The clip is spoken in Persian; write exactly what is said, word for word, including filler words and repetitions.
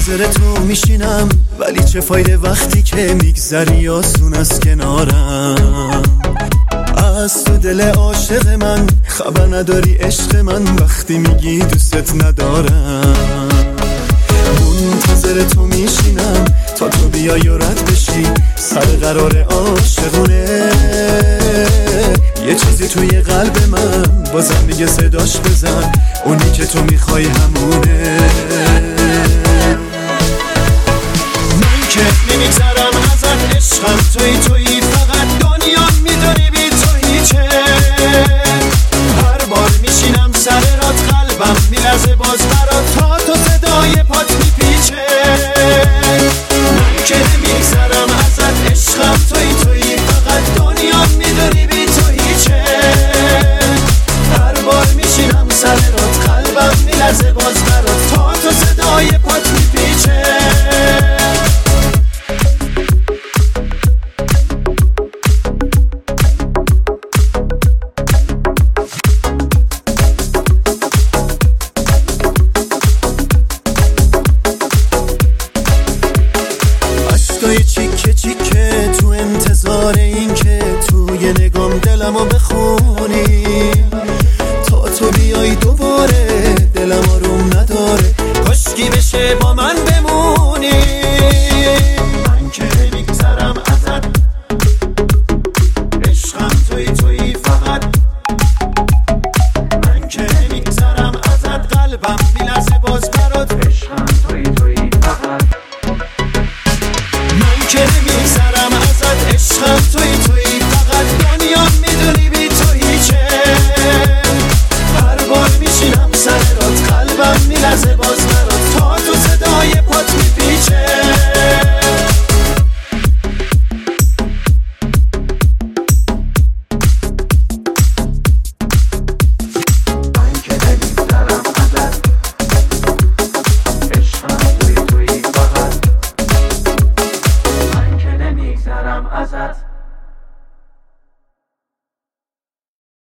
منتظر تو میشینم، ولی چه فایده وقتی که میگذری آسون از کنارم. از تو دل عاشق من خبر نداری عشق من، وقتی میگی دوستت ندارم. منتظر تو میشینم تا تو بیای و رد بشی، سر قرار عاشقونه. یه چیزی توی قلب من بازم میگه صداش بزن، اونی که تو میخوای همونه. من که نمیگذرم ازت عشقم، توی توی فقط دنیا میداری بی تو هیچه. هر بار میشینم سر رات قلبم میلرزه باز برات، تا تو صدای پات میپیچه. من که نمیگذرم ازت عشقم، توی توی فقط دنیا میداری بی تو هیچه. هر بار میشینم سر رات قلبم میلرزه باز برات، تا تو صدای پات میپیچه. چیکه چیکه تو انتظار این که توی نگام دلمو